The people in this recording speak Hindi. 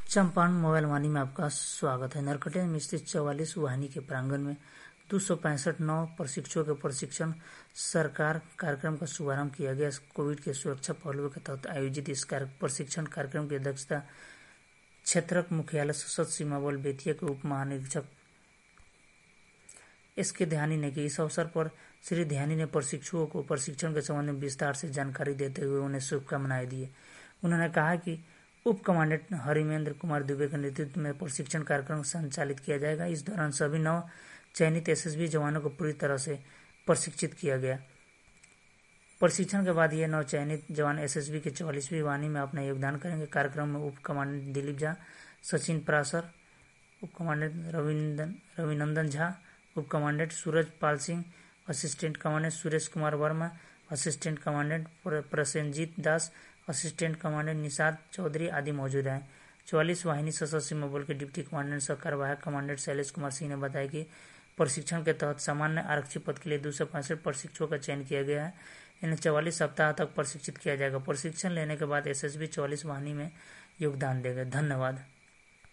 चंपारण मोबाइल वाहिनी में आपका स्वागत है। नरकटिया में स्थित 44 वाहिनी के प्रांगण में 265 नौ प्रशिक्षुओं के प्रशिक्षण सरकार कार्यक्रम का शुभारंभ किया गया। कोविड के सुरक्षा पहलुओं के तहत आयोजित इस प्रशिक्षण कार्यक्रम की अध्यक्षता क्षेत्रक मुख्यालय सशस्त्र सीमा बल बेतिया के उप महानिरीक्षक एसके ध्यानी ने की। इस अवसर पर श्री ध्यानी ने प्रशिक्षुओं को प्रशिक्षण के संबंध में विस्तार से जानकारी देते हुए उन्हें शुभकामनाएं दी। उन्होंने कहा कि उप कमांडेंट हरिमेंद्र कुमार दुबे के नेतृत्व में प्रशिक्षण कार्यक्रम संचालित किया जाएगा। इस दौरान सभी नव चयनित एसएसबी जवानों को पूरी तरह से प्रशिक्षित किया गया। प्रशिक्षण के बाद ये नव चयनित जवान एसएसबी के 44वीं वाहिनी में अपना योगदान करेंगे। कार्यक्रम में उप कमांडेंट दिलीप झा, सचिन पराशर, उप कमांडेंट रविनंदन झा, उप commandant Suraj Pal Singh, assistant commandant Suresh Kumar Verma, assistant commandant Prasenjit Das, assistant commandant Nishad Chaudhary आदि मौजूद हैं। 44 वाहिनी सशस्त्र सीमा बल के डिप्टी कमांडेंट सह कार्यवाहक कमांडेंट शैलेश कुमार सिंह ने बताया कि प्रशिक्षण के तहत सामान्य आरक्षी पद के लिए 265 प्रशिक्षुओं का चयन किया गया है। इन्हें 44 सप्ताह तक प्रशिक्षित किया जाएगा। प्रशिक्षण लेने के बाद एसएसबी 44 वाहिनी में योगदान देगा। धन्यवाद।